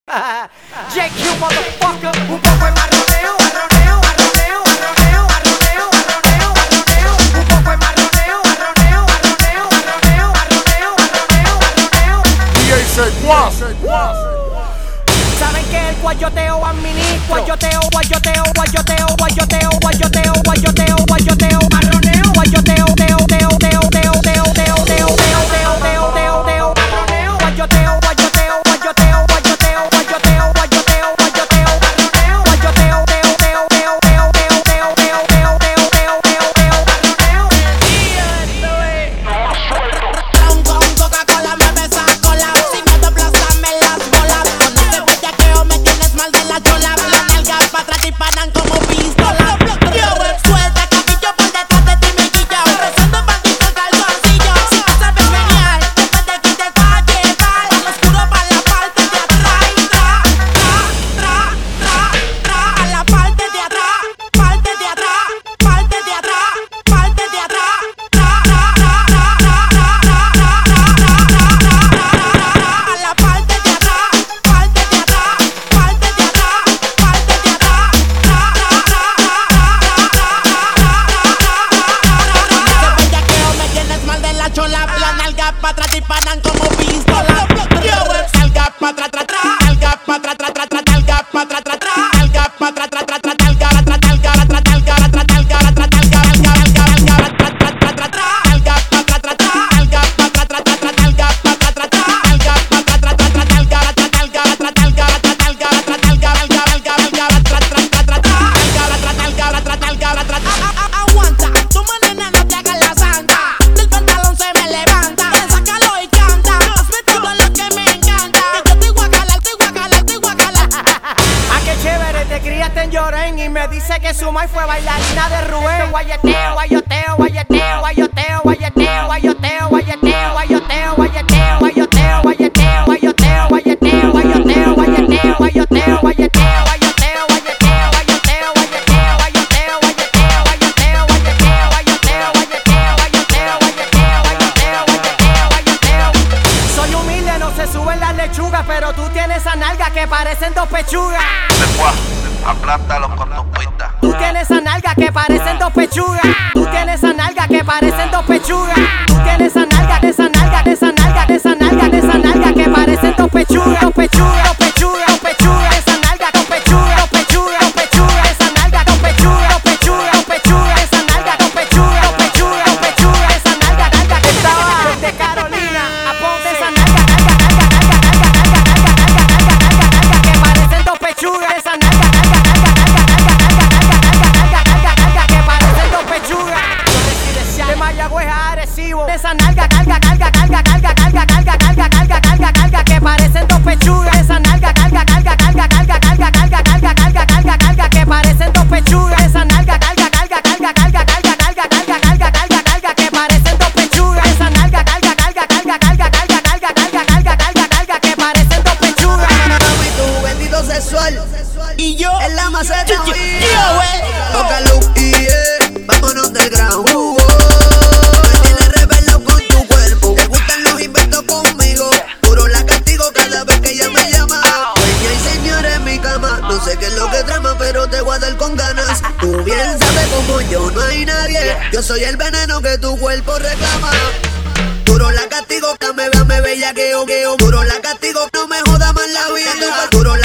JQ motherfucker, un poco de marroneo, marroneo, marroneo, marroneo, marroneo, marroneo, marroneo, un poco de marroneo, marroneo, marroneo, marroneo, marroneo, marroneo, marroneo. DJ Secuaz. Saben que el guayoteo administra, guayoteo, guayoteo, guayoteo, guayoteo, guayoteo, guayoteo, guayoteo, marroneo, guayoteo, teo, teo, teo, teo, teo, teo, teo, teo, teo, teo, teo, teo, marroneo, guayoteo, guayoteo, guayoteo, guayoteo, guayoteo, guayoteo, guayoteo, marroneo, guayoteo, teo, teo, teo, teo, teo, teo, teo, teo, teo, teo, teo, marroneo. Ron con Coca-Cola me besa cola. Si no te aplázame las bolas. Con ese bellaqueo me tienes mal de la chola. Las nalgas pa' atrás disparan como pistola. Suelta caquillo por detrás de ti me quilla. Rezando bandito calzoncillo. Si tú sabes genial, después de aquí te va a llevar al oscuro pa' la parte de atrás. Y a la parte de atrás, parte de atrás, parte de atrás, parte de atrás. A la parte de atrás, parte de atrás, parte de atrás, parte de atrás. Ese bellaqueo me tienes mal de la chola. Las nalgas pa' atrás disparan como pistola. Nalgas pa' atrás, nalgas pa' atrás, nalgas pa' atrás, nalgas pa' atrás, aguanta, tu manera no te haga la santa. Del pantalón se me levanta. Sácalo y canta. Hazme todo lo que me encanta. Que yo te voy a calar, te voy a calar, te voy a calar. Ah, qué chévere, te criaste en Llorén y me dice que su mai fue bailarina de Rubén. Guayeteo, guayoteo, guayeteo, guayoteo, guayeteo, guayoteo, guayeteo, guayoteo, guayeteo, guayoteo, guayeteo, guayoteo, guayeteo, guayoteo, guayeteo, guayoteo, guayeteo, soy humilde, no se suben las lechugas, pero tú tienes esa nalga que parecen dos pechugas. Secuaz, aplástalos con tus pistas. Tú tienes esa nalga que parecen dos pechugas. Tú tienes esa nalga que parecen dos pechugas. Tú tienes esa nalga, esa nalga, esa nalga, esa nalga, esa nalga que parecen dos pechugas, dos pechugas, dos pechugas, dos pechugas. Esa nalga dos pechugas, dos pechugas, dos pechugas. Esa nalga dos pechugas, dos pechugas, dos pechugas. Esa nalga dos pechugas, dos pechugas, dos pechugas. Esa nalga que estaba desde Carolina. Aponte esa nalga, que parecen dos pechugas. Esa nalga que parecen dos pechugas. De Mayagüez a Arecibo. Esa nalga, carga, carga, carga, carga, carga, carga, carga, carga, carga, carga, que parecen dos pechugas. Esa nalga, carga, carga, carga, carga, carga, carga, carga, carga, carga, carga, que parecen dos pechugas. Esa nalga, carga, carga, carga, carga, carga, carga, carga, carga, carga, carga, que parecen dos pechugas. Esa nalga, carga, carga, carga, carga, carga, carga, carga, carga, carga, carga, que parecen dos pechugas. Mami, tu bendito sexual. Y yo, En la maceta, toca look y vámonos del ground. Me tienes rebelde con tu cuerpo. Te gustan los inventos conmigo. Puro la castigo cada vez que ella me llama. Dueña y señora en mi cama. No sé qué es lo que trama, pero te voy a dar con ganas. Tú bien sabes como yo, no hay nadie. Yo soy el veneno que tu cuerpo reclama. Puro la castigo, que me vea, me bellaqueo, queo. Puro la castigo, no me joda más la vida. Puro